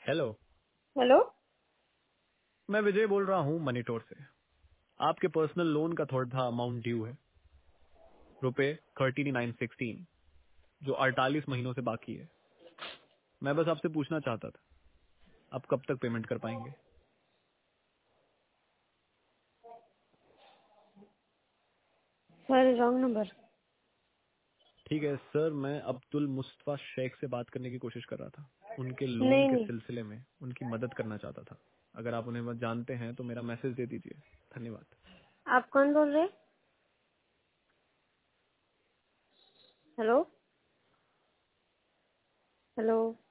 Hello. Hello. मैं विजय बोल रहा हूँ मनीटोर से। आपके पर्सनल लोन का थोड़ा अमाउंट ड्यू है, रुपए 3916, जो 48 महीनों से बाकी है। मैं बस आपसे पूछना चाहता था, आप कब तक पेमेंट कर पाएंगे? Sir wrong number. ठीक है सर, मैं अब्दुल मुस्तफा शेख से बात करने की कोशिश कर रहा था। उनके लोन नहीं के नहीं, सिलसिले में उनकी मदद करना चाहता था। अगर आप उन्हें जानते हैं तो मेरा मैसेज दे दीजिए। धन्यवाद। आप कौन बोल रहे हैं? हेलो। हेलो।